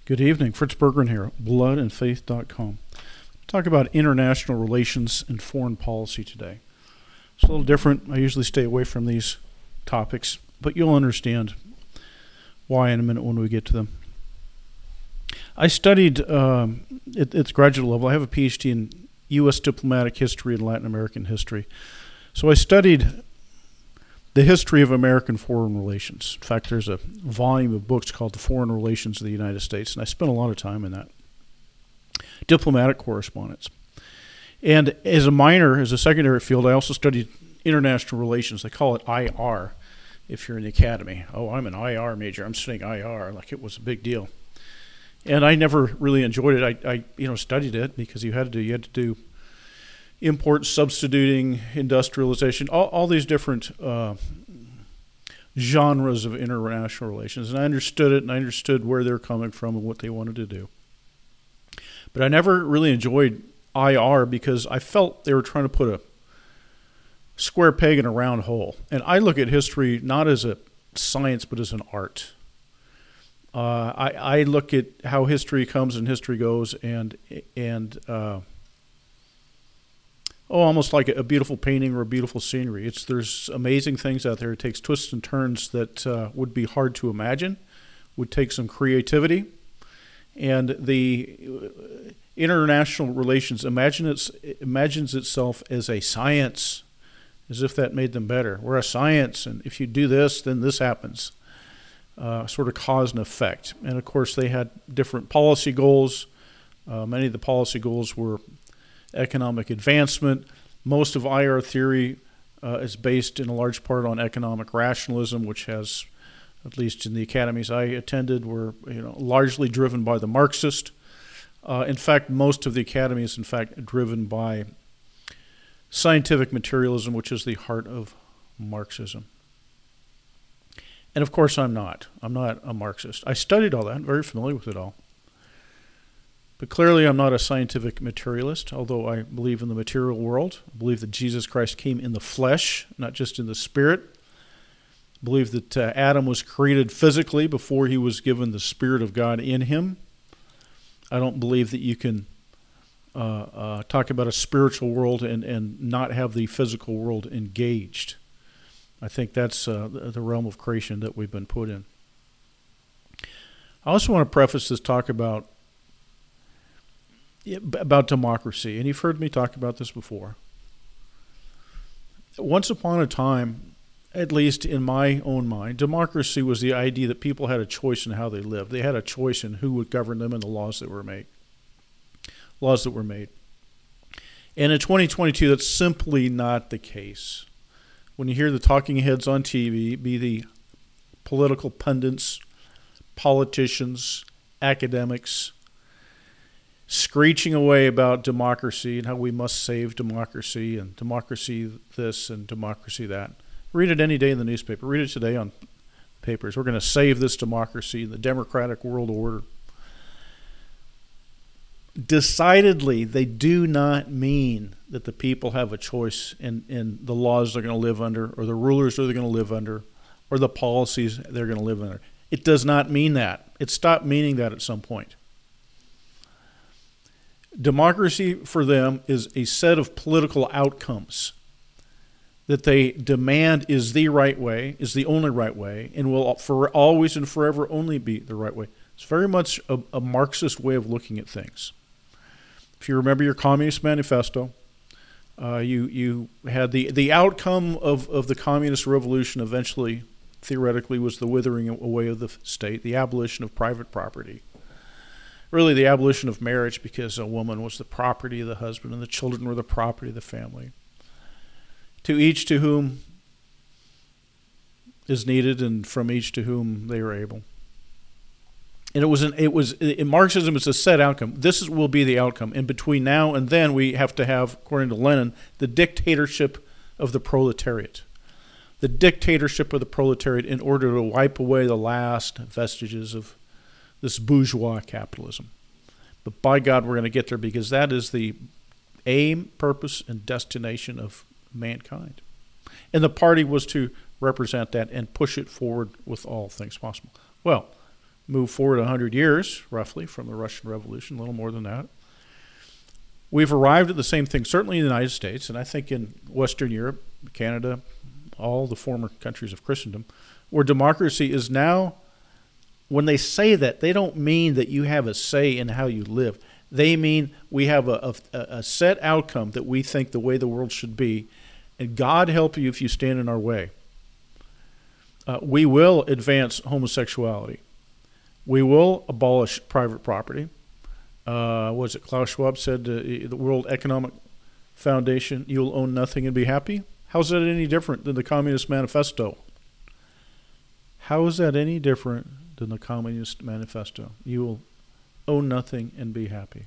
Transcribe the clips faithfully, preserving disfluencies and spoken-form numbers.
Good evening. Fritz Berggren here, blood and faith dot com. Talk about international relations and foreign policy today. It's a little different. I usually stay away from these topics, but you'll understand why in a minute when we get to them. I studied um, at, at the graduate level. I have a P H D in U S diplomatic history and Latin American history. So I studied the history of American foreign relations. In fact, there's a volume of books called The Foreign Relations of the United States, and I spent a lot of time in that. Diplomatic correspondence. And as a minor, as a secondary field, I also studied international relations. They call it I R if you're in the academy. Oh, I'm an I R major. I'm studying I R like it was a big deal. And I never really enjoyed it. I, I you know, studied it because you had to do, you had to do import substituting, industrialization, all, all these different uh, genres of international relations. And I understood it, and I understood where they're coming from and what they wanted to do. But I never really enjoyed I R because I felt they were trying to put a square peg in a round hole. And I look at history not as a science, but as an art. Uh, I, I look at how history comes and history goes, and and uh, oh, almost like a beautiful painting or a beautiful scenery. It's there's amazing things out there. It takes twists and turns that uh, would be hard to imagine. Would take some creativity, and the international relations imagine it's, imagines itself as a science, as if that made them better. We're a science, and if you do this, then this happens. Uh, sort of cause and effect. And of course, they had different policy goals. Uh, many of the policy goals were economic advancement. Most of I R theory uh, is based in a large part on economic rationalism, which has, at least in the academies I attended, were you know largely driven by the Marxist. Uh, in fact, most of the academy is in fact driven by scientific materialism, which is the heart of Marxism. And of course, I'm not. I'm not a Marxist. I studied all that. I'm very familiar with it all. But clearly, I'm not a scientific materialist, although I believe in the material world. I believe that Jesus Christ came in the flesh, not just in the spirit. I believe that uh, Adam was created physically before he was given the Spirit of God in him. I don't believe that you can uh, uh, talk about a spiritual world and, and not have the physical world engaged. I think that's uh, the realm of creation that we've been put in. I also want to preface this talk about about democracy, and you've heard me talk about this before. Once upon a time, at least in my own mind, democracy was the idea that people had a choice in how they lived. They had a choice in who would govern them and the laws that were made. Laws that were made. And in twenty twenty-two, that's simply not the case. When you hear the talking heads on T V, be the political pundits, politicians, academics, screeching away about democracy and how we must save democracy and democracy this and democracy that. Read it any day in the newspaper. Read it today on papers. We're going to save this democracy, the democratic world order. Decidedly, they do not mean that the people have a choice in, in the laws they're going to live under, or the rulers they're going to live under, or the policies they're going to live under. It does not mean that. It stopped meaning that at some point. Democracy for them is a set of political outcomes that they demand is the right way, is the only right way, and will for always and forever only be the right way. It's very much a, a Marxist way of looking at things. If you remember your Communist Manifesto, uh, you you had the, the outcome of, of the Communist Revolution eventually, theoretically, was the withering away of the state, the abolition of private property. Really the abolition of marriage, because a woman was the property of the husband and the children were the property of the family. To each to whom is needed and from each to whom they are able. And it was an, it was in Marxism, it's a set outcome. This is, will be the outcome. And between now and then, we have to have, according to Lenin, the dictatorship of the proletariat. The dictatorship of the proletariat in order to wipe away the last vestiges of this bourgeois capitalism. But by God, we're going to get there, because that is the aim, purpose, and destination of mankind. And the party was to represent that and push it forward with all things possible. Well, move forward one hundred years, roughly, from the Russian Revolution, a little more than that. We've arrived at the same thing, certainly in the United States, and I think in Western Europe, Canada, all the former countries of Christendom, where democracy is now, when they say that, they don't mean that you have a say in how you live. They mean we have a, a, a set outcome that we think the way the world should be, and God help you if you stand in our way. Uh, we will advance homosexuality. We will abolish private property. Uh, what was it Klaus Schwab said, uh, the World Economic Foundation, you'll own nothing and be happy? How's that any different than the Communist Manifesto? How is that any different than the Communist Manifesto? You will own nothing and be happy.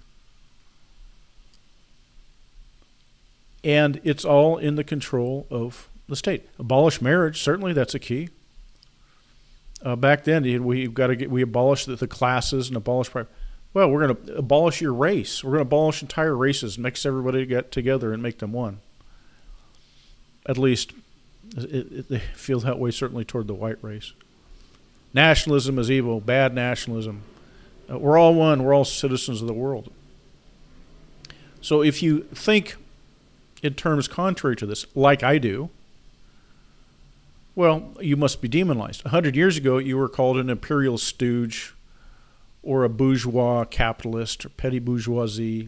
And it's all in the control of the state. Abolish marriage, certainly that's a key. Uh, back then, we got to get we abolished the, the classes and abolish private. Well, we're going to abolish your race. We're going to abolish entire races, mix everybody get together and make them one. At least it, it, they feel that way certainly toward the white race. Nationalism is evil, bad nationalism. Uh, we're all one. We're all citizens of the world. So if you think in terms contrary to this, like I do, well, you must be demonized. A hundred years ago, you were called an imperial stooge or a bourgeois capitalist or petty bourgeoisie.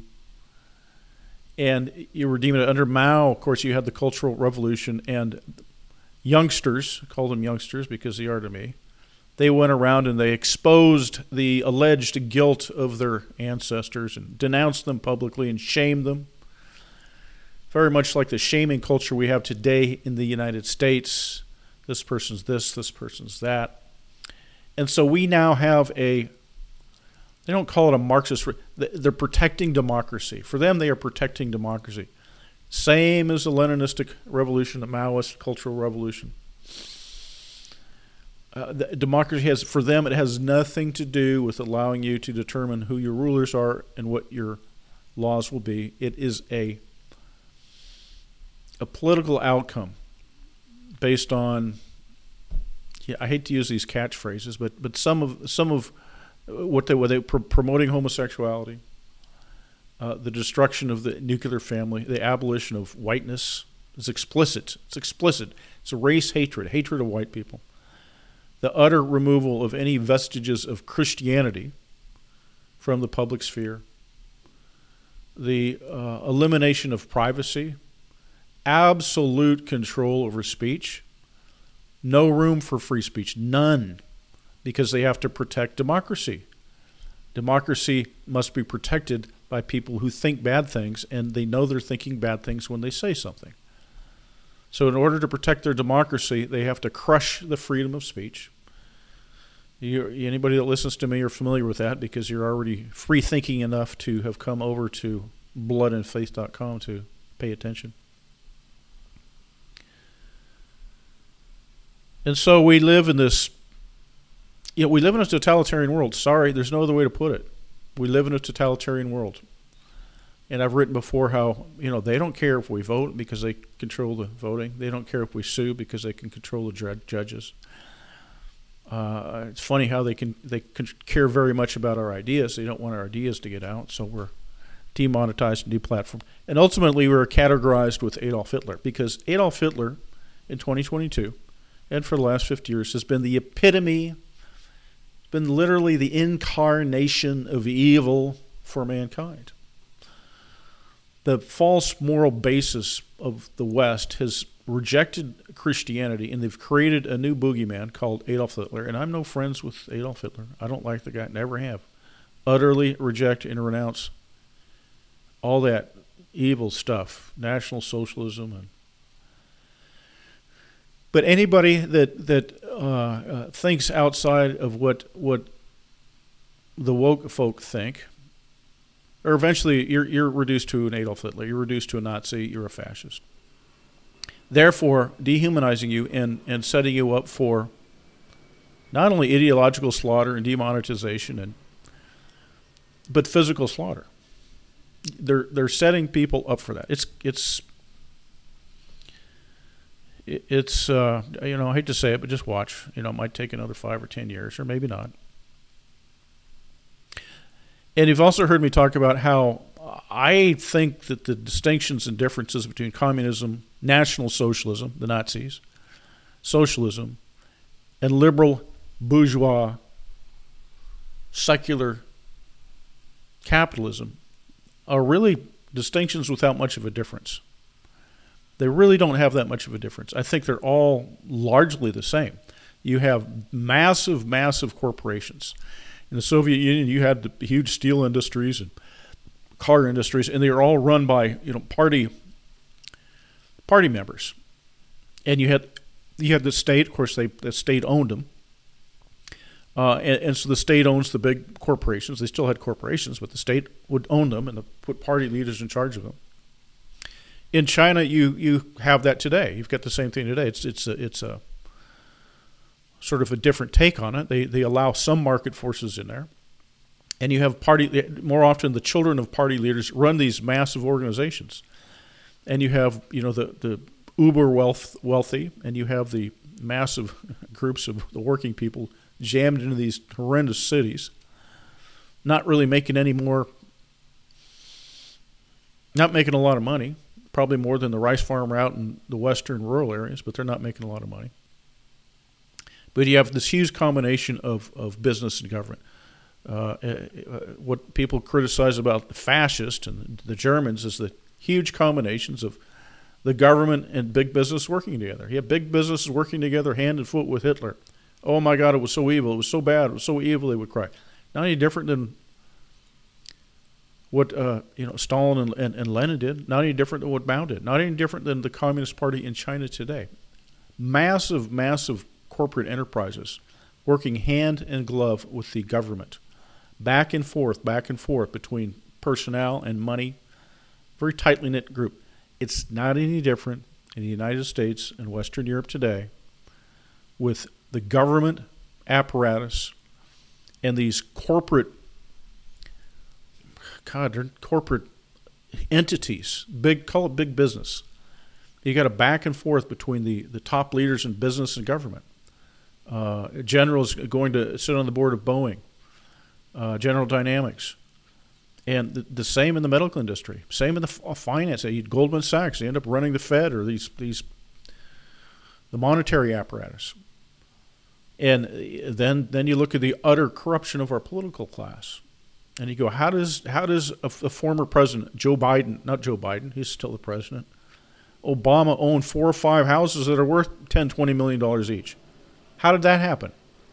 And you were deemed under Mao, of course, you had the Cultural Revolution, and youngsters, I call them youngsters because they are to me, they went around and they exposed the alleged guilt of their ancestors and denounced them publicly and shamed them. Very much like the shaming culture we have today in the United States. This person's this, this person's that. And so we now have a, they don't call it a Marxist, they're protecting democracy. For them, they are protecting democracy. Same as the Leninistic revolution, the Maoist Cultural Revolution. Uh, the democracy has, for them, it has nothing to do with allowing you to determine who your rulers are and what your laws will be. It is a a political outcome based on, yeah, I hate to use these catchphrases, but but some of some of what they were they pr- promoting homosexuality, uh, the destruction of the nuclear family, the abolition of whiteness is explicit. It's explicit. It's a race hatred, hatred of white people. The utter removal of any vestiges of Christianity from the public sphere. The uh, elimination of privacy. Absolute control over speech. No room for free speech. None. Because they have to protect democracy. Democracy must be protected by people who think bad things, and they know they're thinking bad things when they say something. So in order to protect their democracy, they have to crush the freedom of speech. You, anybody that listens to me are familiar with that because you're already free-thinking enough to have come over to blood and faith dot com to pay attention. And so we live in this, you know, we live in a totalitarian world. Sorry, there's no other way to put it. We live in a totalitarian world. And I've written before how, you know, they don't care if we vote because they control the voting. They don't care if we sue because they can control the ju- judges. Uh, it's funny how they can they can care very much about our ideas. They don't want our ideas to get out, so we're demonetized and deplatformed. And ultimately, we were categorized with Adolf Hitler because Adolf Hitler in twenty twenty-two and for the last fifty years has been the epitome, been literally the incarnation of evil for mankind. The false moral basis of the West has rejected Christianity, and they've created a new boogeyman called Adolf Hitler. And I'm no friends with Adolf Hitler. I don't like the guy, never have. Utterly reject and renounce all that evil stuff, National Socialism. And but anybody that that uh, uh, thinks outside of what what the woke folk think, or eventually you're you're reduced to an Adolf Hitler, you're reduced to a Nazi, you're a fascist. Therefore, dehumanizing you and, and setting you up for not only ideological slaughter and demonetization, and but physical slaughter. They're they're setting people up for that. It's it's it's uh, you know, I hate to say it, but just watch. You know, it might take another five or ten years, or maybe not. And you've also heard me talk about how I think that the distinctions and differences between communism, National Socialism, the Nazis, socialism, and liberal, bourgeois, secular capitalism are really distinctions without much of a difference. They really don't have that much of a difference. I think they're all largely the same. You have massive, massive corporations. In the Soviet Union, you had the huge steel industries and car industries, and they were all run by, you know, party party members. And you had you had the state. Of course, they the state owned them, uh, and, and so the state owns the big corporations. They still had corporations, but the state would own them and put party leaders in charge of them. In China, you you have that today. You've got the same thing today. It's it's a, it's a sort of a different take on it. They they allow some market forces in there, and you have party. More often, the children of party leaders run these massive organizations, and you have you know the the uber wealth wealthy, and you have the massive groups of the working people jammed into these horrendous cities, not really making any more, not making a lot of money. Probably more than the rice farmer out in the western rural areas, but they're not making a lot of money. But you have this huge combination of, of business and government. Uh, uh, what people criticize about the fascists and the Germans is the huge combinations of the government and big business working together. You have big businesses working together hand and foot with Hitler. Oh my God, it was so evil. It was so bad. It was so evil, they would cry. Not any different than what uh, you know Stalin and, and, and Lenin did, not any different than what Mao did, not any different than the Communist Party in China today. Massive, massive corporate enterprises working hand in glove with the government, back and forth, back and forth between personnel and money, very tightly knit group. It's not any different in the United States and Western Europe today with the government apparatus and these corporate God, they're corporate entities, big, call it big business. You got a back and forth between the, the top leaders in business and government. Uh, generals going to sit on the board of Boeing, uh, General Dynamics, and the, the same in the medical industry, same in the f- finance. You had Goldman Sachs, they end up running the Fed or these these the monetary apparatus. And then then you look at the utter corruption of our political class. And you go, how does how does a, a former president, Joe Biden, not Joe Biden, he's still the president, Obama own four or five houses that are worth ten, twenty million dollars each? How did that happen?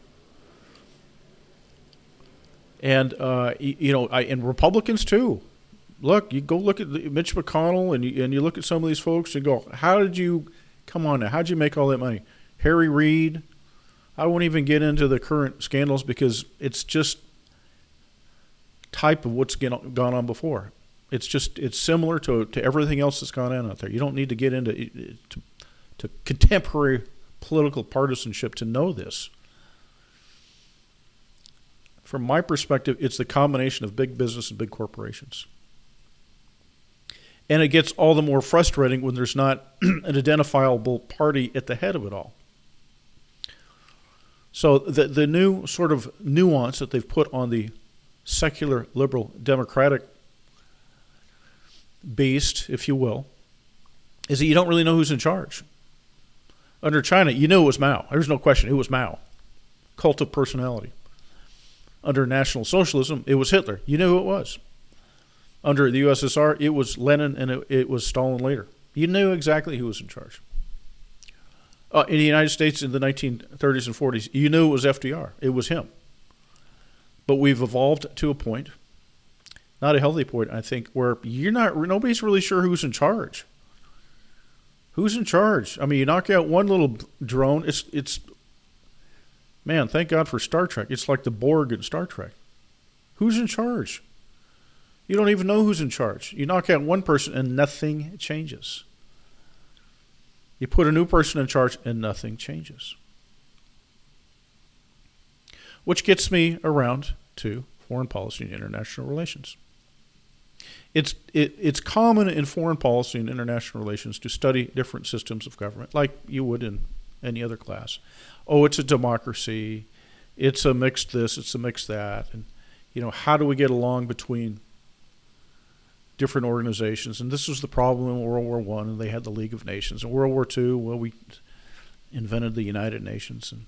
And, uh, you, you know, I, and Republicans too. Look, you go look at the, Mitch McConnell and you, and you look at some of these folks and go, how did you, come on now, how did you make all that money? Harry Reid, I won't even get into the current scandals because it's just type of what's gone on before. It's just it's similar to to everything else that's gone on out there. You don't need to get into to, to contemporary political partisanship to know this. From my perspective, it's the combination of big business and big corporations. And it gets all the more frustrating when there's not an identifiable party at the head of it all. So the the new sort of nuance that they've put on the secular, liberal, democratic beast, if you will, is that you don't really know who's in charge. Under China, you knew it was Mao. There's no question it was Mao. Cult of personality. Under National Socialism, it was Hitler. You knew who it was. Under the U S S R, it was Lenin and it, it was Stalin later. You knew exactly who was in charge. Uh, in the United States in the nineteen thirties and forties, you knew it was F D R. It was him. But we've evolved to a point, not a healthy point, I think, where you're not. Nobody's really sure who's in charge. Who's in charge? I mean, you knock out one little drone, it's it's. Man, thank God for Star Trek. It's like the Borg in Star Trek. Who's in charge? You don't even know who's in charge. You knock out one person and nothing changes. You put a new person in charge and nothing changes. Which gets me around to foreign policy and international relations. It's it, it's common in foreign policy and international relations to study different systems of government, like you would in any other class. Oh, it's a democracy. It's a mixed this. It's a mixed that. And you know, how do we get along between different organizations? And this was the problem in World War One, and they had the League of Nations. In World War Two, well, we invented the United Nations. And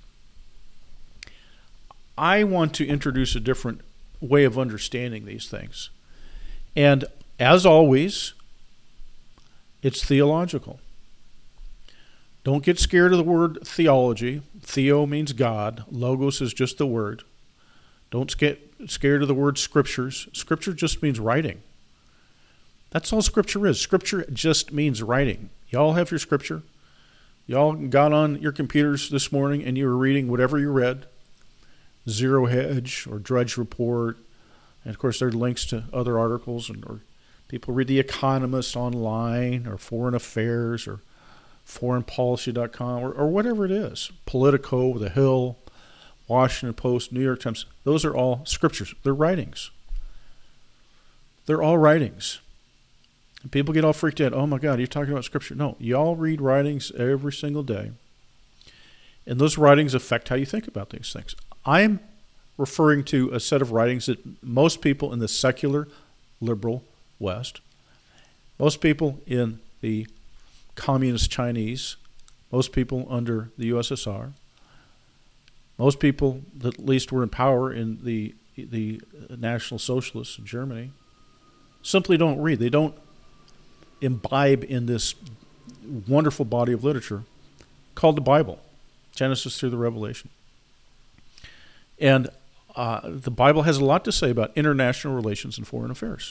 I want to introduce a different way of understanding these things. And as always, it's theological. Don't get scared of the word theology. Theo means God. Logos is just the word. Don't get scared of the word scriptures. Scripture just means writing. That's all Scripture is. Scripture just means writing. Y'all have your Scripture. Y'all got on your computers this morning and you were reading whatever you read. Zero Hedge or Drudge Report. And, of course, there are links to other articles. And or people read The Economist online or Foreign Affairs or foreign policy dot com or, or whatever it is. Politico, The Hill, Washington Post, New York Times. Those are all scriptures. They're writings. They're all writings. And people get all freaked out. Oh, my God, you're talking about scripture. No, y'all read writings every single day. And those writings affect how you think about these things. I'm referring to a set of writings that most people in the secular, liberal West, most people in the communist Chinese, most people under the U S S R, most people that at least were in power in the the National Socialists in Germany, simply don't read. They don't imbibe in this wonderful body of literature called the Bible, Genesis through the Revelation. And uh, the Bible has a lot to say about international relations and foreign affairs.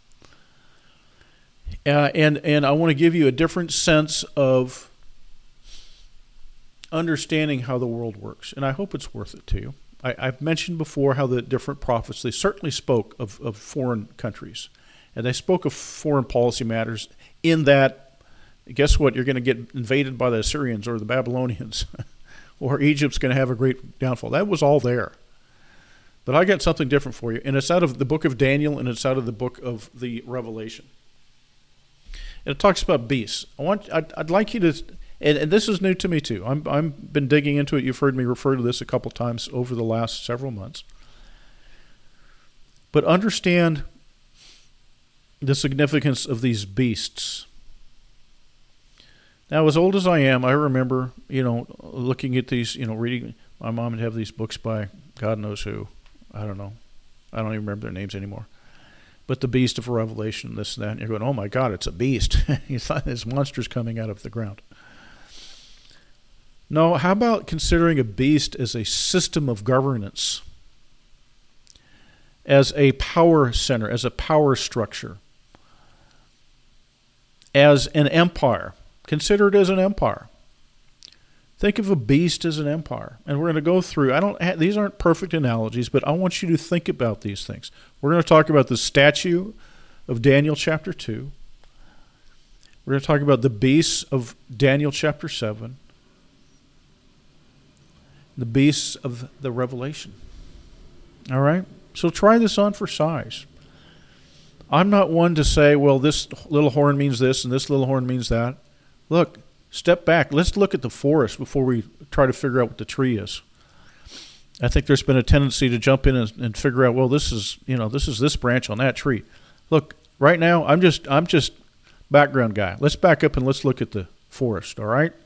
Uh, and, and I want to give you a different sense of understanding how the world works. And I hope it's worth it to you. I, I've mentioned before how the different prophets, they certainly spoke of, of foreign countries. And they spoke of foreign policy matters in that, guess what, you're going to get invaded by the Assyrians or the Babylonians. Or Egypt's going to have a great downfall. That was all there. But I got something different for you. And it's out of the book of Daniel and it's out of the book of the Revelation. And it talks about beasts. I want, I'd, I'd like you to, and, and this is new to me too. I'm, I've been digging into it. You've heard me refer to this a couple times over the last several months. But understand the significance of these beasts. Now, as old as I am, I remember, you know, looking at these, you know, reading. My mom would have these books by God knows who. I don't know. I don't even remember their names anymore. But the beast of Revelation, this and that. And you're going, oh, my God, it's a beast. You thought this monster's coming out of the ground. No, how about considering a beast as a system of governance, as a power center, as a power structure, as an empire? Consider it as an empire. Think of a beast as an empire. And we're going to go through, I don't. Have, these aren't perfect analogies, but I want you to think about these things. We're going to talk about the statue of Daniel chapter two. We're going to talk about the beasts of Daniel chapter seven. The beasts of the Revelation. All right? So try this on for size. I'm not one to say, well, this little horn means this and this little horn means that. Look, step back. Let's look at the forest before we try to figure out what the tree is. I think there's been a tendency to jump in and, and figure out, well, this is, you know, this is this branch on that tree. Look, right now, I'm just, I'm just background guy. Let's back up and let's look at the forest, all right?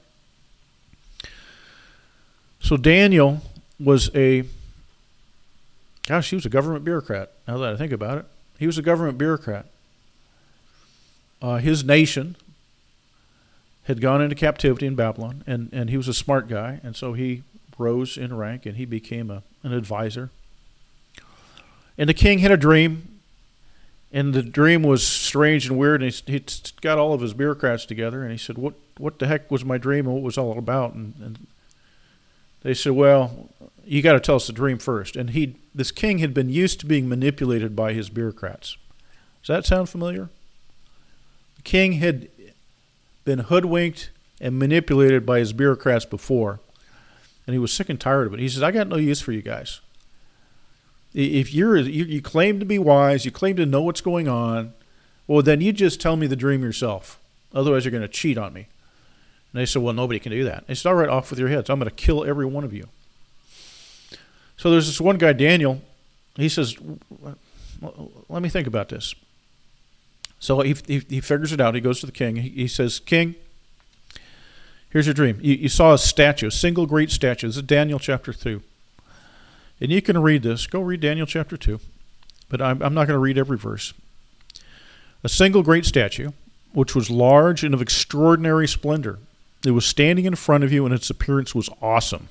So Daniel was a, gosh, he was a government bureaucrat, now that I think about it. He was a government bureaucrat. Uh, his nation had gone into captivity in Babylon, and, and he was a smart guy, and so he rose in rank, and he became a, an advisor. And the king had a dream, and the dream was strange and weird, and he, he got all of his bureaucrats together, and he said, what what the heck was my dream, and what was it all about? And, and they said, well, you got to tell us the dream first. And he, this king had been used to being manipulated by his bureaucrats. Does that sound familiar? The king had been hoodwinked and manipulated by his bureaucrats before, and he was sick and tired of it. He says, I got no use for you guys. If you're you, you claim to be wise, you claim to know what's going on, well, then you just tell me the dream yourself. Otherwise, you're going to cheat on me. And they said, well, nobody can do that. They said, all right, off with your heads. I'm going to kill every one of you. So there's this one guy, Daniel, he says, let me think about this. So he, he, he figures it out. He goes to the king. He, he says, King, here's your dream. You, you saw a statue, a single great statue. This is Daniel chapter two. And you can read this. Go read Daniel chapter two. But I'm, I'm not going to read every verse. A single great statue, which was large and of extraordinary splendor. It was standing in front of you, and its appearance was awesome.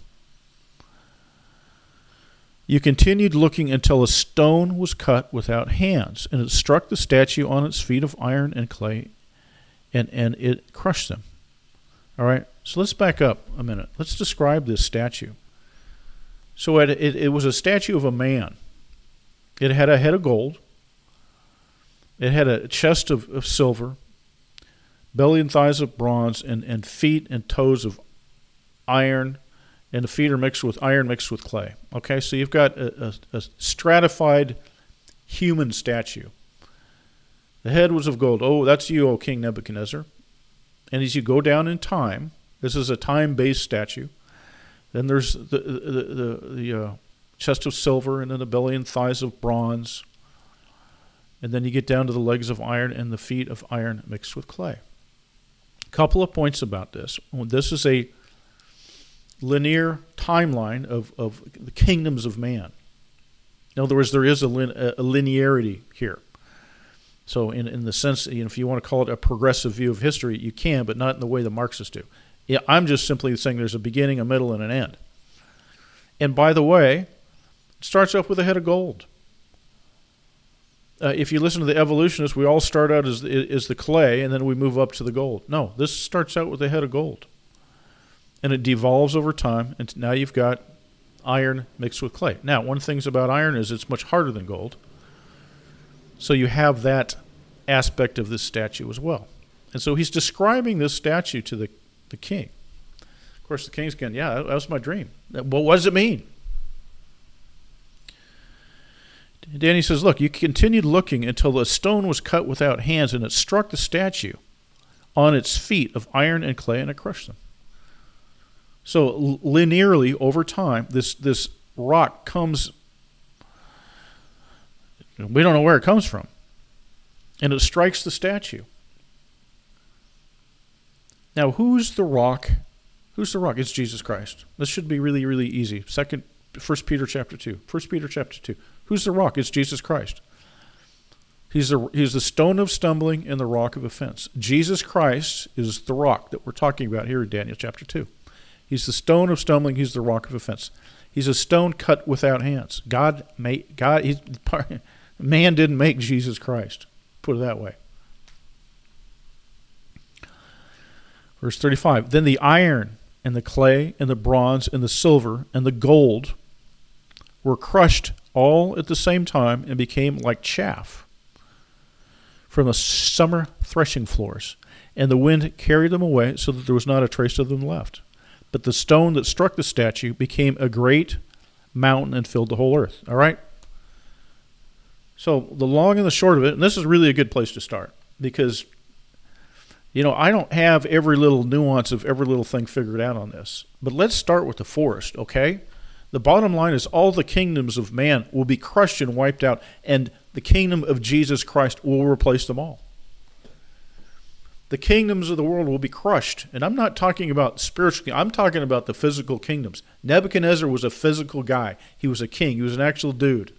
You continued looking until a stone was cut without hands, and it struck the statue on its feet of iron and clay, and, and it crushed them. All right, so let's back up a minute. Let's describe this statue. So it, it, it was a statue of a man. It had a head of gold. It had a chest of, of silver, belly and thighs of bronze, and, and feet and toes of iron, and the feet are mixed with iron mixed with clay. Okay, so you've got a, a, a stratified human statue. The head was of gold. Oh, that's you, O King Nebuchadnezzar. And as you go down in time, this is a time-based statue. Then there's the the the, the uh, chest of silver, and then the belly and thighs of bronze. And then you get down to the legs of iron and the feet of iron mixed with clay. A couple of points about this. This is a linear timeline of, of the kingdoms of man. In other words, there is a, lin, a linearity here. So in, in the sense, you know, if you want to call it a progressive view of history, you can, but not in the way the Marxists do. Yeah, I'm just simply saying there's a beginning, a middle, and an end. And by the way, it starts off with a head of gold. Uh, if you listen to the evolutionists, we all start out as, as the clay, and then we move up to the gold. No, this starts out with a head of gold. And it devolves over time, and now you've got iron mixed with clay. Now, one of the things about iron is it's much harder than gold. So you have that aspect of this statue as well. And so he's describing this statue to the, the king. Of course, the king's going, yeah, that was my dream. Well, what does it mean? Danny says, look, you continued looking until a stone was cut without hands, and it struck the statue on its feet of iron and clay, and it crushed them. So linearly, over time, this, this rock comes, we don't know where it comes from, and it strikes the statue. Now, who's the rock? Who's the rock? It's Jesus Christ. This should be really, really easy. Second, First Peter chapter two. First Peter chapter two. Who's the rock? It's Jesus Christ. He's the, he's the stone of stumbling and the rock of offense. Jesus Christ is the rock that we're talking about here in Daniel chapter two. He's the stone of stumbling. He's the rock of offense. He's a stone cut without hands. God made God. He's, man didn't make Jesus Christ. Put it that way. Verse thirty-five. Then the iron and the clay and the bronze and the silver and the gold were crushed all at the same time and became like chaff from the summer threshing floors, and the wind carried them away so that there was not a trace of them left. But the stone that struck the statue became a great mountain and filled the whole earth. All right? So the long and the short of it, and this is really a good place to start, because, you know, I don't have every little nuance of every little thing figured out on this. But let's start with the forest, okay? The bottom line is all the kingdoms of man will be crushed and wiped out, and the kingdom of Jesus Christ will replace them all. The kingdoms of the world will be crushed. And I'm not talking about spiritual, I'm talking about the physical kingdoms. Nebuchadnezzar was a physical guy. He was a king. He was an actual dude.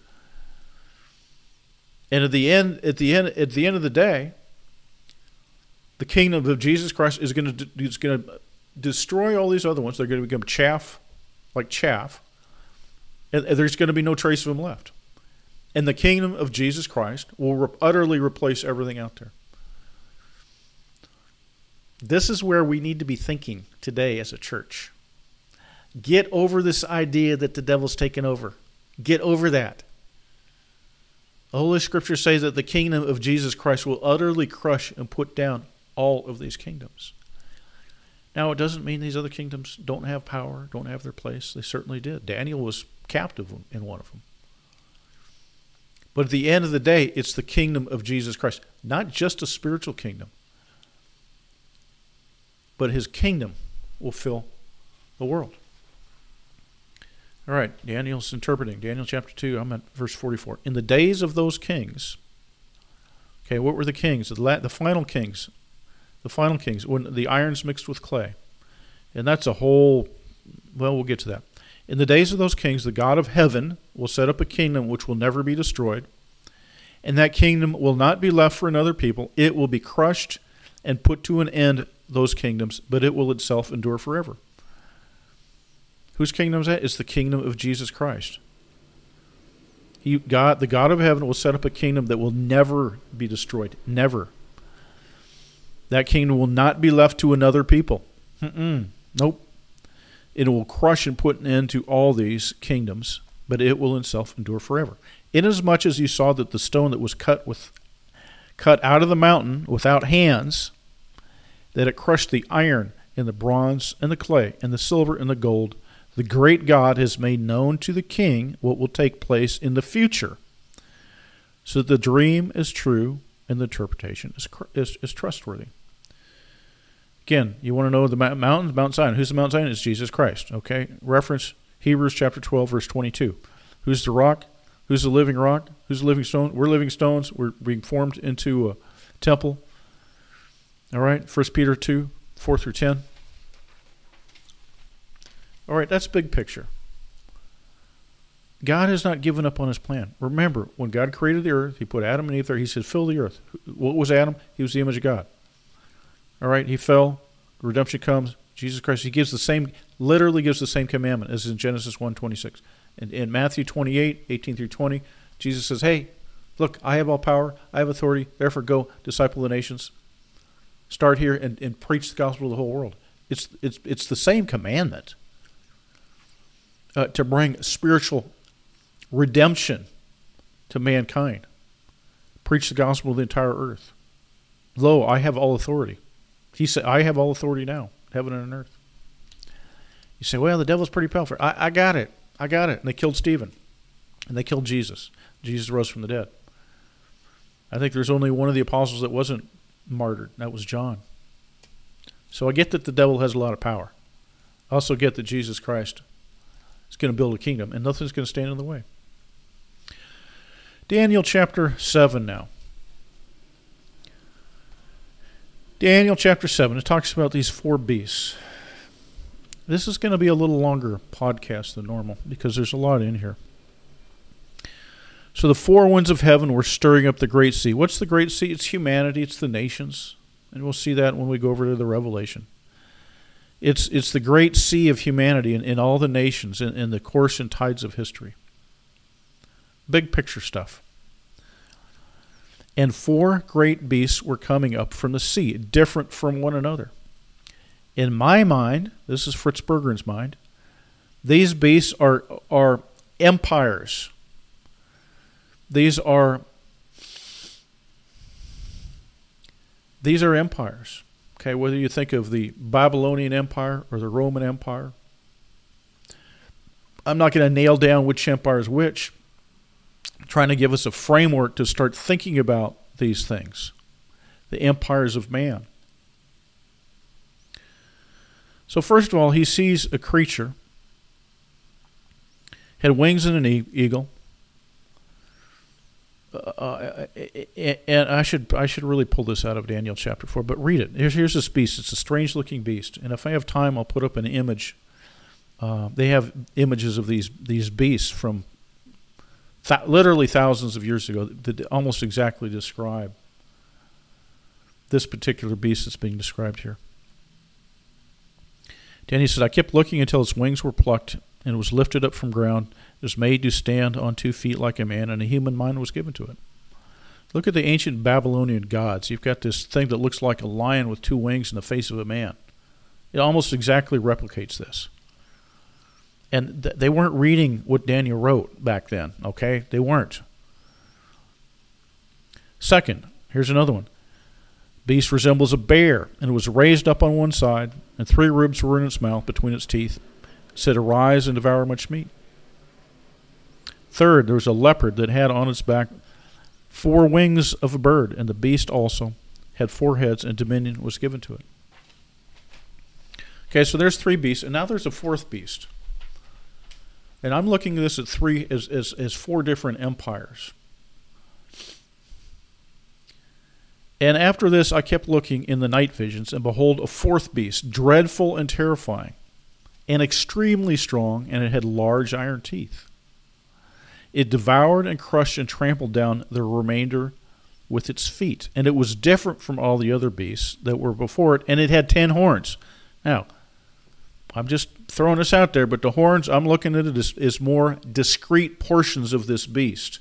And at the end, at the end, at the end of the day, the kingdom of Jesus Christ is going to is going to destroy all these other ones. They're going to become chaff, like chaff. And there's going to be no trace of them left. And the kingdom of Jesus Christ will re- utterly replace everything out there. This is where we need to be thinking today as a church. Get over this idea that the devil's taken over. Get over that. The Holy Scripture says that the kingdom of Jesus Christ will utterly crush and put down all of these kingdoms. Now, it doesn't mean these other kingdoms don't have power, don't have their place. They certainly did. Daniel was captive in one of them. But at the end of the day, it's the kingdom of Jesus Christ. Not just a spiritual kingdom, but his kingdom will fill the world. All right, Daniel's interpreting. Daniel chapter two, I'm at verse forty-four. In the days of those kings, okay, what were the kings? The, la- the final kings. The final kings, when the iron's mixed with clay. And that's a whole, well, we'll get to that. In the days of those kings, the God of heaven will set up a kingdom which will never be destroyed. And that kingdom will not be left for another people. It will be crushed and put to an end, those kingdoms, but it will itself endure forever. Whose kingdom is that? It's the kingdom of Jesus Christ. He, God, the God of heaven will set up a kingdom that will never be destroyed. Never. That kingdom will not be left to another people. Mm-mm. Nope. It will crush and put an end to all these kingdoms, but it will itself endure forever. Inasmuch as you saw that the stone that was cut with, cut out of the mountain without hands, that it crushed the iron and the bronze and the clay and the silver and the gold, the great God has made known to the king what will take place in the future, so that the dream is true and the interpretation is, is, is trustworthy. Again, you want to know the mountains, Mount Zion. Who's the Mount Zion? It's Jesus Christ. Okay, reference Hebrews chapter twelve, verse twenty-two. Who's the rock? Who's the living rock? Who's the living stone? We're living stones. We're being formed into a temple. All right, First Peter two, four through ten. All right, that's big picture. God has not given up on his plan. Remember, when God created the earth, he put Adam and Eve there. He said, fill the earth. What was Adam? He was the image of God. All right, he fell. Redemption comes. Jesus Christ, he gives the same, literally gives the same commandment as in Genesis one twenty-six. In, in Matthew twenty-eight, eighteen through twenty, Jesus says, hey, look, I have all power. I have authority. Therefore, go disciple the nations. Start here and, and preach the gospel to the whole world. It's, it's, it's the same commandment uh, to bring spiritual redemption to mankind. Preach the gospel to the entire earth. Lo, I have all authority. He said, I have all authority now, heaven and on earth. You say, well, the devil's pretty powerful. I, I got it. I got it. And they killed Stephen. And they killed Jesus. Jesus rose from the dead. I think there's only one of the apostles that wasn't martyred. That was John. So I get that the devil has a lot of power. I also get that Jesus Christ is going to build a kingdom, and nothing's going to stand in the way. Daniel chapter seven now. Daniel chapter seven, it talks about these four beasts. This is going to be a little longer podcast than normal because there's a lot in here. So the four winds of heaven were stirring up the great sea. What's the great sea? It's humanity. It's the nations. And we'll see that when we go over to the Revelation. It's it's the great sea of humanity in, in all the nations in, in the course and tides of history. Big picture stuff. And four great beasts were coming up from the sea, different from one another. In my mind, this is Fritz Berggren's mind, these beasts are are empires. These are these are empires. Okay, whether you think of the Babylonian Empire or the Roman Empire. I'm not going to nail down which empire is which. I'm trying to give us a framework to start thinking about these things. The empires of man. So first of all, he sees a creature, had wings and an e- eagle. Uh, and I should I should really pull this out of Daniel chapter four, but read it. Here's, here's this beast. It's a strange-looking beast. And if I have time, I'll put up an image. Uh, they have images of these, these beasts from th- literally thousands of years ago that almost exactly describe this particular beast that's being described here. Daniel said, I kept looking until its wings were plucked, and it was lifted up from ground. It was made to stand on two feet like a man, and a human mind was given to it. Look at the ancient Babylonian gods. You've got this thing that looks like a lion with two wings and the face of a man. It almost exactly replicates this. And th- they weren't reading what Daniel wrote back then, okay? They weren't. Second, here's another one. Beast resembles a bear, and it was raised up on one side, and three ribs were in its mouth between its teeth. It said, arise and devour much meat. Third, there was a leopard that had on its back four wings of a bird, and the beast also had four heads, and dominion was given to it. Okay, so there's three beasts, and now there's a fourth beast. And I'm looking at this at three as, as, as four different empires. And after this, I kept looking in the night visions, and behold, a fourth beast, dreadful and terrifying, and extremely strong, and it had large iron teeth. It devoured and crushed and trampled down the remainder with its feet. And it was different from all the other beasts that were before it, and it had ten horns. Now, I'm just throwing this out there, but the horns, I'm looking at it as, as more discrete portions of this beast.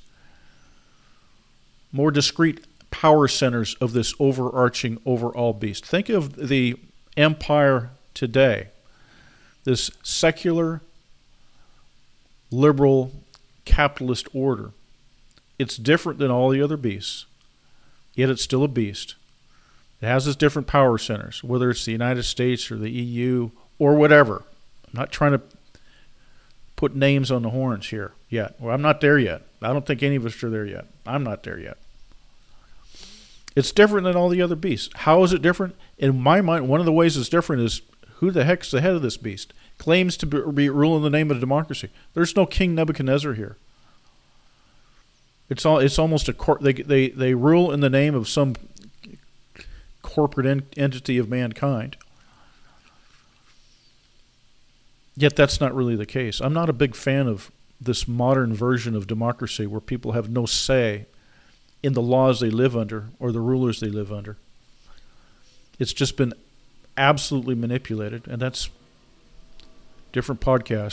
More discrete power centers of this overarching overall beast. Think of the empire today, this secular, liberal, capitalist order. It's different than all the other beasts, yet it's still a beast. It has its different power centers, whether it's the United States or the E U or whatever. I'm not trying to put names on the horns here yet. Well, I'm not there yet. I don't think any of us are there yet. I'm not there yet. It's different than all the other beasts. How is it different? In my mind, one of the ways it's different is who the heck's the head of this beast? Claims to be, be rule in the name of democracy. There's no King Nebuchadnezzar here. It's all. It's almost a cor- they they they rule in the name of some corporate en- entity of mankind. Yet that's not really the case. I'm not a big fan of this modern version of democracy where people have no say in the laws they live under or the rulers they live under. It's just been absolutely manipulated, and that's a different podcast.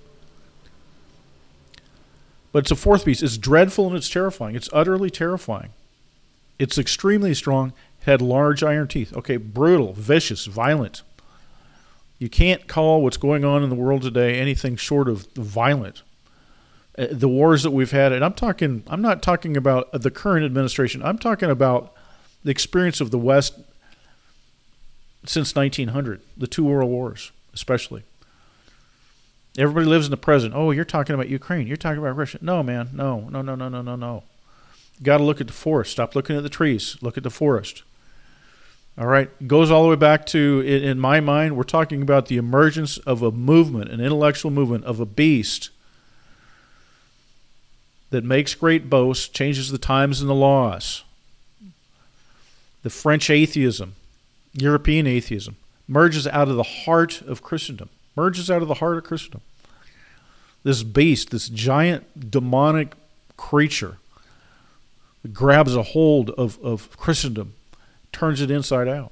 But it's a fourth beast. It's dreadful and it's terrifying. It's utterly terrifying. It's extremely strong, had large iron teeth. Okay, brutal, vicious, violent. You can't call what's going on in the world today anything short of violent. Uh, the wars that we've had, and I'm talking, I'm not talking about the current administration. I'm talking about the experience of the West since nineteen hundred, the two world wars especially. Everybody lives in the present. Oh, you're talking about Ukraine. You're talking about Russia. No, man. No, no, no, no, no, no, no. You got to look at the forest. Stop looking at the trees. Look at the forest. All right? It goes all the way back to, in my mind, we're talking about the emergence of a movement, an intellectual movement of a beast that makes great boasts, changes the times and the laws. The French atheism, European atheism, merges out of the heart of Christendom. Merges out of the heart of Christendom. This beast, this giant demonic creature, grabs a hold of, of Christendom, turns it inside out.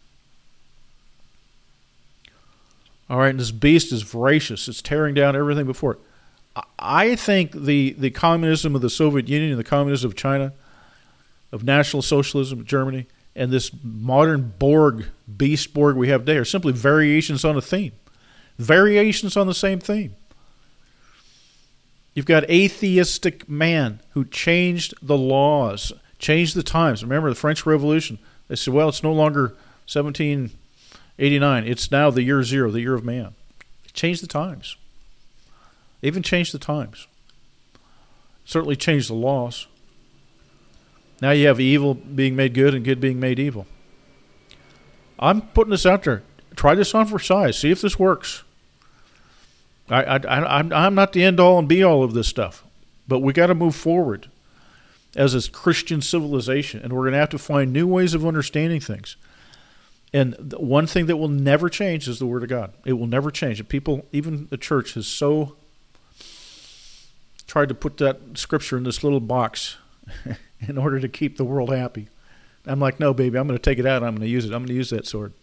All right, and this beast is voracious. It's tearing down everything before it. I think the, the communism of the Soviet Union and the communism of China, of National Socialism of Germany, and this modern Borg, beast Borg we have today are simply variations on a theme. Variations on the same theme. You've got atheistic man who changed the laws, changed the times. Remember the French Revolution? They said, well, it's no longer seventeen eighty-nine. It's now the year zero, the year of man. It changed the times. They even changed the times. Certainly changed the laws. Now you have evil being made good and good being made evil. I'm putting this out there. Try this on for size. See if this works. I, I, I, I'm, I'm not the end-all and be-all of this stuff. But we got to move forward as a Christian civilization. And we're going to have to find new ways of understanding things. And the one thing that will never change is the Word of God. It will never change. And people, even the church, has so tried to put that Scripture in this little box in order to keep the world happy. I'm like, no, baby, I'm going to take it out and I'm going to use it. I'm going to use that sword.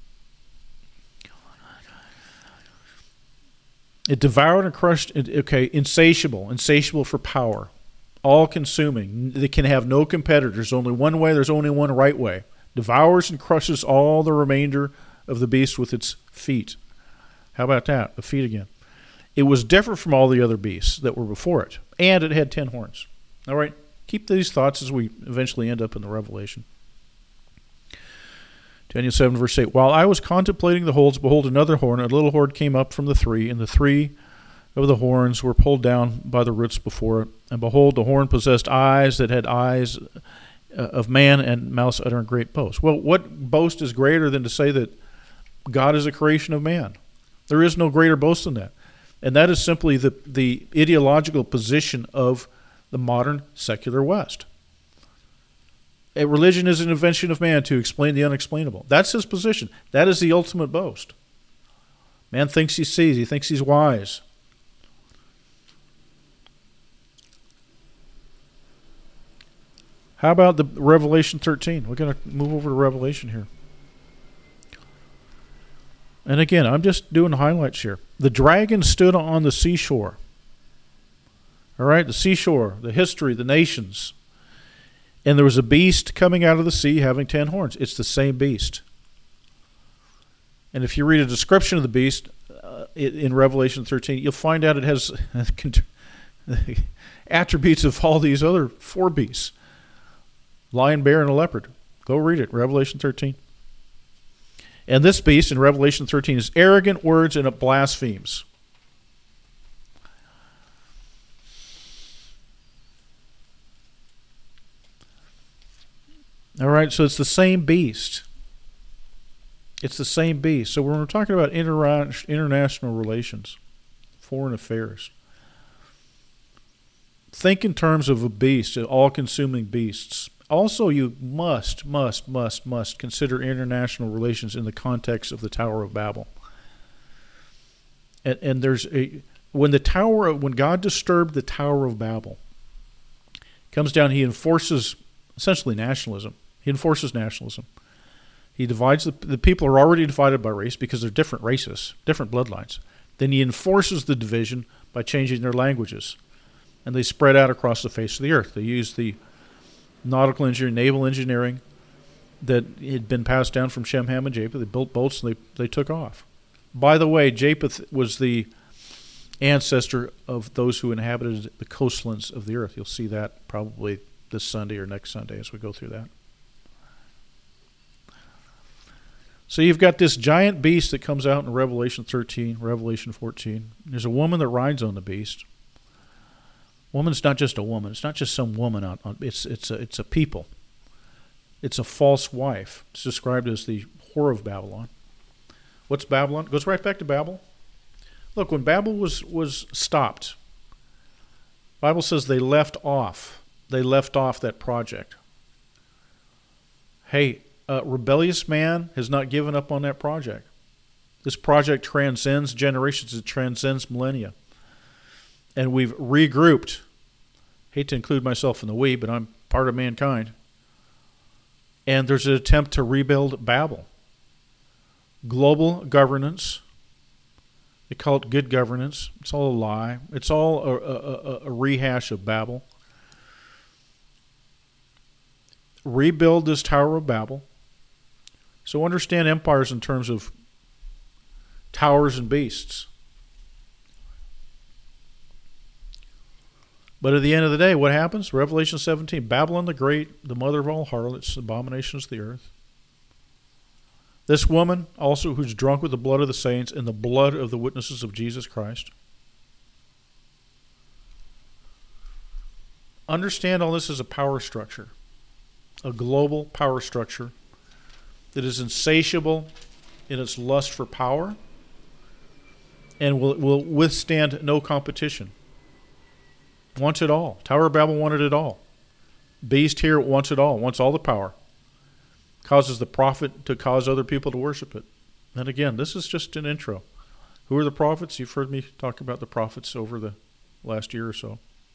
It devoured and crushed, okay, insatiable, insatiable for power, all-consuming. They can have no competitors. There's only one way. There's only one right way. Devours and crushes all the remainder of the beast with its feet. How about that? The feet again. It was different from all the other beasts that were before it, and it had ten horns. All right, keep these thoughts as we eventually end up in the Revelation. Daniel seven, verse eight. While I was contemplating the horns, behold, another horn, a little horn came up from the three, and the three of the horns were pulled down by the roots before it. And behold, the horn possessed eyes that had eyes of man and mouths uttering great boast. Well, what boast is greater than to say that God is a creation of man? There is no greater boast than that. And that is simply the, the ideological position of the modern secular West. A religion is an invention of man to explain the unexplainable. That's his position. That is the ultimate boast. Man thinks he sees. He thinks he's wise. How about the Revelation thirteen? We're going to move over to Revelation here. And again, I'm just doing highlights here. The dragon stood on the seashore. All right, the seashore, the history, the nations. And there was a beast coming out of the sea having ten horns. It's the same beast. And if you read a description of the beast uh, in Revelation thirteen, you'll find out it has attributes of all these other four beasts. Lion, bear, and a leopard. Go read it, Revelation thirteen. And this beast in Revelation thirteen is arrogant words and it blasphemes. All right, so it's the same beast. It's the same beast. So when we're talking about inter- international relations, foreign affairs, think in terms of a beast, all-consuming beasts. Also, you must, must, must, must consider international relations in the context of the Tower of Babel. And, and there's a when the tower of, when God disturbed the Tower of Babel, comes down, he enforces essentially nationalism. He enforces nationalism. He divides the the people are already divided by race because they're different races, different bloodlines. Then he enforces the division by changing their languages, and they spread out across the face of the earth. They use the nautical engineering, naval engineering that had been passed down from Shem, Ham, and Japheth. They built boats and they, they took off. By the way, Japheth was the ancestor of those who inhabited the coastlands of the earth. You'll see that probably this Sunday or next Sunday as we go through that. So you've got this giant beast that comes out in Revelation thirteen, Revelation fourteen. There's a woman that rides on the beast. Woman's not just a woman. It's not just some woman. Out on, it's it's a it's a people. It's a false wife. It's described as the whore of Babylon. What's Babylon? It goes right back to Babel. Look, when Babel was was stopped, the Bible says they left off. They left off that project. Hey, a rebellious man has not given up on that project. This project transcends generations. It transcends millennia. And we've regrouped. Hate to include myself in the we, but I'm part of mankind. And there's an attempt to rebuild Babel. Global governance. They call it good governance. It's all a lie. It's all a, a, a rehash of Babel. Rebuild this Tower of Babel. So understand empires in terms of towers and beasts. But at the end of the day, what happens? Revelation seventeen, Babylon the Great, the mother of all harlots, abominations of the earth. This woman also who's drunk with the blood of the saints and the blood of the witnesses of Jesus Christ. Understand all this is a power structure, a global power structure that is insatiable in its lust for power and will, will withstand no competition. Wants it all. Tower of Babel wanted it all. Beast here wants it all, wants all the power. Causes the prophet to cause other people to worship it. And again, this is just an intro. Who are the prophets? You've heard me talk about the prophets over the last year or so.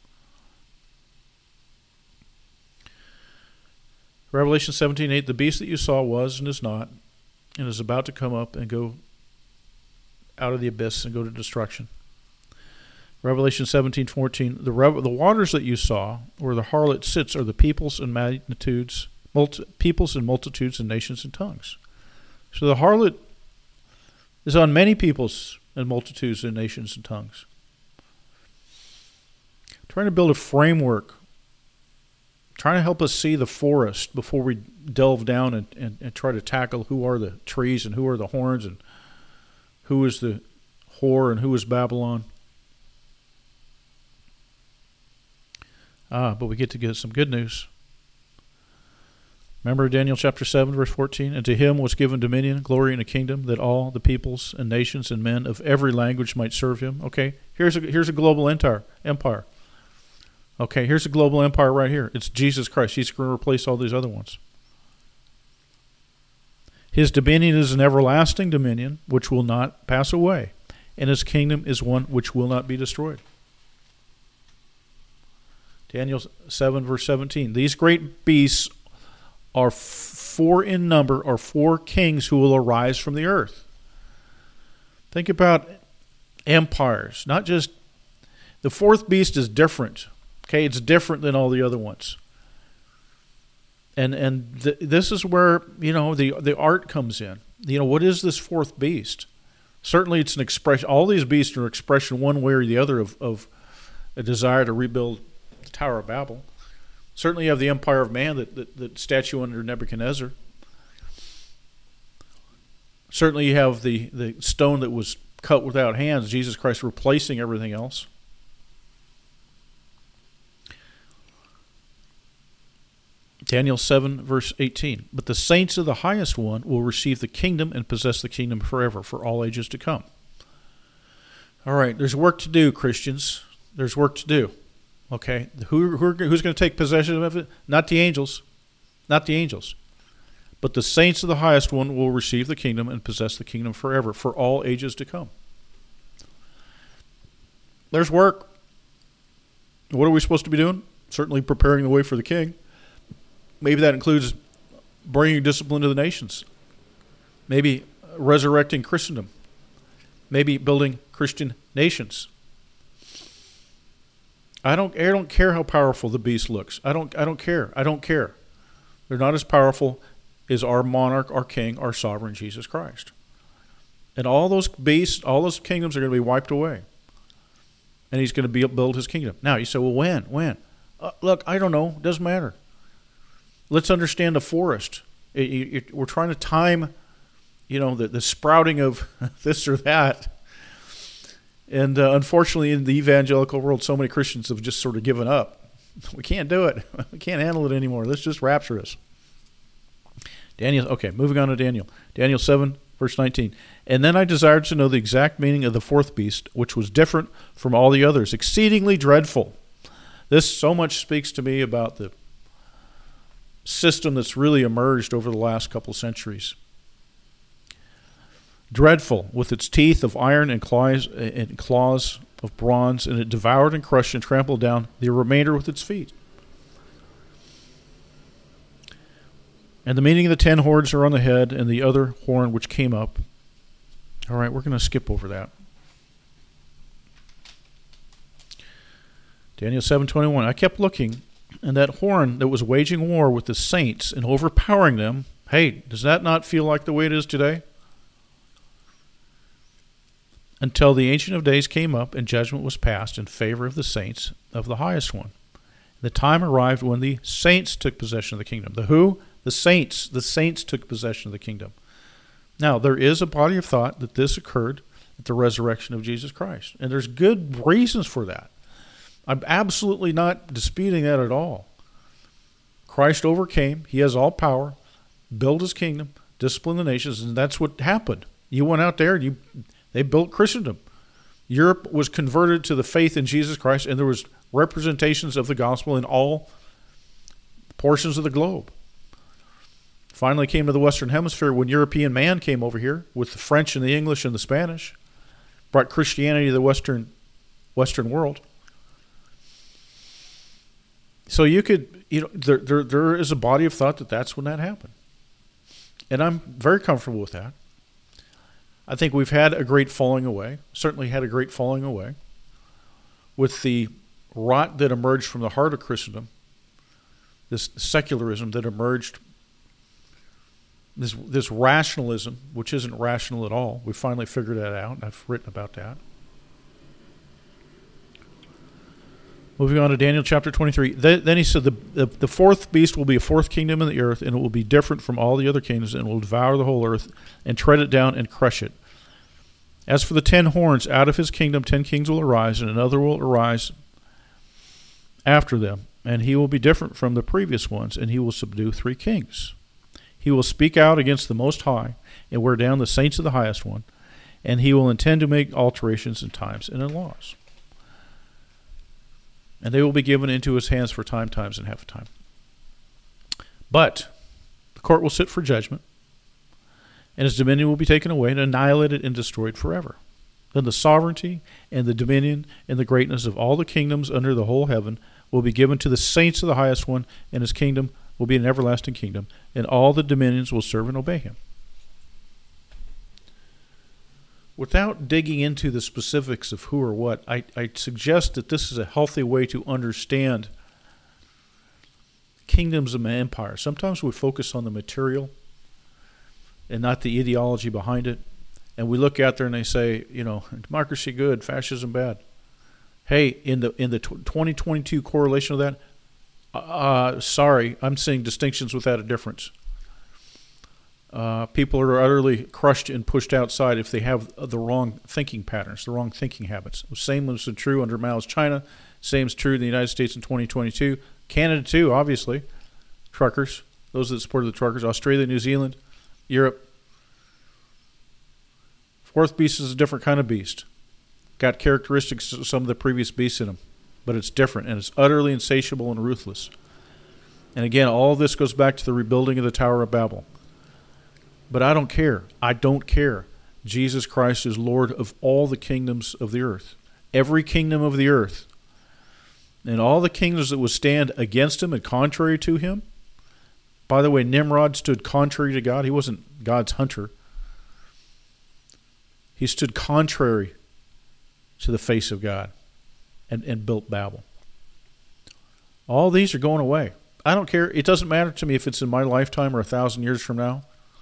Revelation seventeen eight, the beast that you saw was and is not, and is about to come up and go out of the abyss and go to destruction. Revelation seventeen fourteen, the, rev- the waters that you saw, where the harlot sits, are the peoples and magnitudes, multi- peoples and multitudes and nations and tongues. So the harlot is on many peoples and multitudes and nations and tongues. Trying to build a framework, trying to help us see the forest before we delve down and, and, and try to tackle who are the trees and who are the horns and who is the whore and who is Babylon. Ah, but we get to get some good news. Remember Daniel chapter seven, verse fourteen? And to him was given dominion, glory, and a kingdom, that all the peoples and nations and men of every language might serve him. Okay, here's a, here's a global empire. empire. Okay, here's a global empire right here. It's Jesus Christ. He's going to replace all these other ones. His dominion is an everlasting dominion which will not pass away, and his kingdom is one which will not be destroyed. Daniel seven, verse seventeen. These great beasts are four in number, are four kings who will arise from the earth. Think about empires, not just... The fourth beast is different. Okay, it's different than all the other ones. And and th- this is where, you know, the the art comes in. You know, what is this fourth beast? Certainly it's an expression, all these beasts are an expression one way or the other of, of a desire to rebuild the Tower of Babel. Certainly you have the empire of man, that, that, that statue under Nebuchadnezzar. Certainly you have the, the stone that was cut without hands, Jesus Christ replacing everything else. Daniel seven, verse eighteen. But the saints of the highest one will receive the kingdom and possess the kingdom forever, for all ages to come. All right, there's work to do, Christians. There's work to do. Okay, Who, who, who's going to take possession of it? Not the angels. Not the angels. But the saints of the highest one will receive the kingdom and possess the kingdom forever, for all ages to come. There's work. What are we supposed to be doing? Certainly preparing the way for the king. Maybe that includes bringing discipline to the nations. Maybe resurrecting Christendom. Maybe building Christian nations. I don't I don't care how powerful the beast looks. I don't I don't care. I don't care. They're not as powerful as our monarch, our king, our sovereign Jesus Christ. And all those beasts, all those kingdoms are going to be wiped away. And he's going to be, build his kingdom. Now you say, well, when? When? Uh, look, I don't know. It doesn't matter. Let's understand the forest. It, it, we're trying to time, you know, the, the sprouting of this or that. And uh, unfortunately, in the evangelical world, so many Christians have just sort of given up. We can't do it. We can't handle it anymore. Let's just rapture us. Daniel. Okay, moving on to Daniel. Daniel seven, verse nineteen. And then I desired to know the exact meaning of the fourth beast, which was different from all the others, exceedingly dreadful. This so much speaks to me about the system that's really emerged over the last couple centuries. Dreadful, with its teeth of iron and claws, and claws of bronze, and it devoured and crushed and trampled down the remainder with its feet. And the meaning of the ten horns are on the head, and the other horn which came up. All right, we're going to skip over that. Daniel seven twenty-one. I kept looking, and that horn that was waging war with the saints and overpowering them, hey, does that not feel like the way it is today? Until the Ancient of Days came up and judgment was passed in favor of the saints of the highest one. The time arrived when the saints took possession of the kingdom. The who? The saints. The saints took possession of the kingdom. Now, there is a body of thought that this occurred at the resurrection of Jesus Christ. And there's good reasons for that. I'm absolutely not disputing that at all. Christ overcame. He has all power. Built his kingdom. Disciplined the nations. And that's what happened. You went out there and you... They built Christendom. Europe was converted to the faith in Jesus Christ, and there was representations of the gospel in all portions of the globe. Finally came to the Western Hemisphere when European man came over here with the French and the English and the Spanish, brought Christianity to the Western Western world. So you could, you know, there, there, there is a body of thought that that's when that happened. And I'm very comfortable with that. I think we've had a great falling away, certainly had a great falling away, with the rot that emerged from the heart of Christendom, this secularism that emerged, this this rationalism, which isn't rational at all. We finally figured that out, and I've written about that. Moving on to Daniel chapter twenty-three. Then he said, the, the, the fourth beast will be a fourth kingdom in the earth, and it will be different from all the other kingdoms, and will devour the whole earth, and tread it down, and crush it. As for the ten horns, out of his kingdom ten kings will arise, and another will arise after them. and he will be different from the previous ones, and he will subdue three kings. He will speak out against the Most High and wear down the saints of the Highest One, and he will intend to make alterations in times and in laws. And they will be given into his hands for time, times, and half a time. But the court will sit for judgment, and his dominion will be taken away and annihilated and destroyed forever. Then the sovereignty and the dominion and the greatness of all the kingdoms under the whole heaven will be given to the saints of the Highest One, and his kingdom will be an everlasting kingdom, and all the dominions will serve and obey him. Without digging into the specifics of who or what, I, I suggest that this is a healthy way to understand kingdoms and empires. Sometimes we focus on the material and not the ideology behind it. And we look out there and they say, you know, democracy good, fascism bad. Hey, in the in the twenty twenty-two correlation of that, uh, sorry, I'm seeing distinctions without a difference. Uh, people are utterly crushed and pushed outside if they have the wrong thinking patterns, the wrong thinking habits. The same was true under Mao's China. Same is true in the United States in twenty twenty-two. Canada too, obviously. Truckers, those that supported the truckers. Australia, New Zealand, Europe. Fourth beast is a different kind of beast. Got characteristics of some of the previous beasts in them, but it's different, and it's utterly insatiable and ruthless. And again, all this goes back to the rebuilding of the Tower of Babel. But I don't care. I don't care. Jesus Christ is Lord of all the kingdoms of the earth. Every kingdom of the earth. And all the kingdoms that would stand against him and contrary to him. By the way, Nimrod stood contrary to God. He wasn't God's hunter. He stood contrary to the face of God and, and built Babel. All these are going away. I don't care. It doesn't matter to me if it's in my lifetime or a thousand years from now.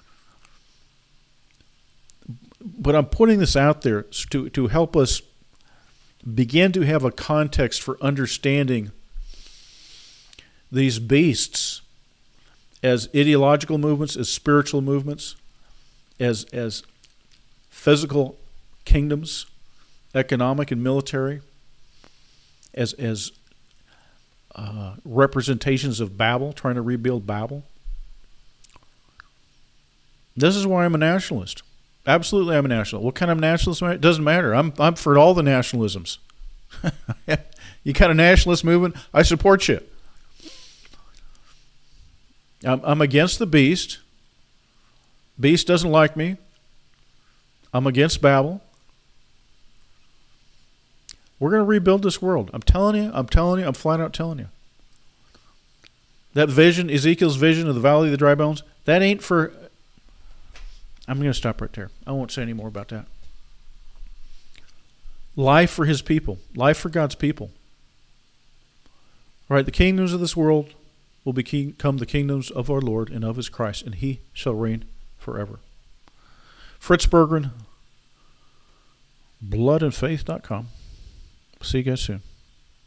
But I'm putting this out there to, to help us begin to have a context for understanding these beasts as ideological movements, as spiritual movements, as as physical kingdoms, economic and military, as as uh, representations of Babel, trying to rebuild Babel. This is why I'm a nationalist. Absolutely, I'm a nationalist. What kind of nationalist am I? It doesn't matter. I'm I'm for all the nationalisms. You got a nationalist movement? I support you. I'm, I'm against the beast. Beast doesn't like me. I'm against Babel. We're going to rebuild this world. I'm telling you. I'm telling you. I'm flat out telling you. That vision, Ezekiel's vision of the Valley of the Dry Bones, that ain't for... I'm going to stop right there. I won't say any more about that. Life for his people. Life for God's people. All right, the kingdoms of this world will become the kingdoms of our Lord and of his Christ, and he shall reign forever. Fritz Berggren, blood and faith dot com. See you guys soon.